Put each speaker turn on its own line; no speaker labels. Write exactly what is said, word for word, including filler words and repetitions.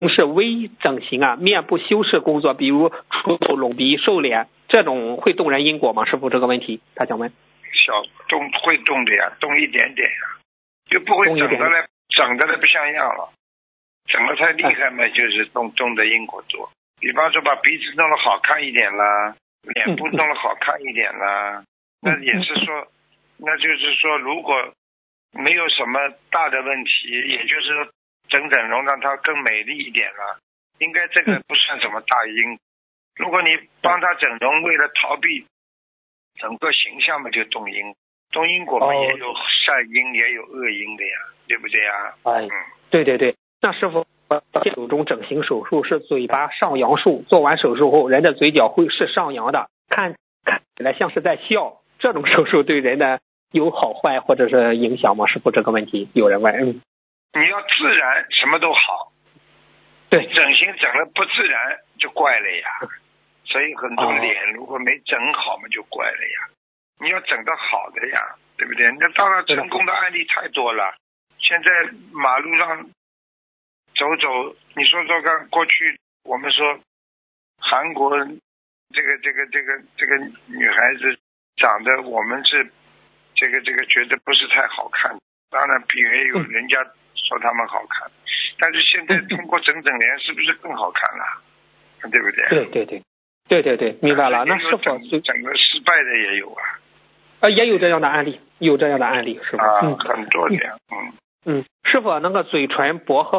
是微整形啊，面部修饰工作，比如除皱、隆鼻、瘦脸，这种会动人因果吗？师傅，这个问题他想问。
小动会动的呀，动一点点呀，就不会整的来整的来不像样了。整的太厉害嘛，就是动动的因果做。比方说把鼻子弄得好看一点啦，脸部弄得好看一点啦，那也是说，那就是说，如果没有什么大的问题，也就是说整整容让它更美丽一点了，应该这个不算什么大因。如果你帮他整容，为了逃避整个形象嘛，就动因，动因果嘛，也有善因也有恶因的呀，对不对呀？
哎，对对对。那师傅，手中整形手术是嘴巴上扬术，做完手术后人的嘴角会是上扬的，看看起来像是在笑，这种手术对人的有好坏或者是影响吗？师傅，这个问题有人问。嗯，
你要自然什么都好，
对，
整形整了不自然就怪了呀。所以很多脸如果没整好嘛，就怪了呀。你要整得好的呀，对不对？那当然成功的案例太多了。现在马路上走走，你说说看，过去我们说韩国这个这个这个这个女孩子长得，我们是这个这个觉得不是太好看，当然比也有人家说他们好看，但是现在通过整整脸是不是更好看了？对不对？
对对对对对对，明白了。那是否
整个失败的也有啊？
啊，也有这样的案例，有这样的案例，是吧？
啊，很多这样，嗯
嗯，是否那个嘴唇薄和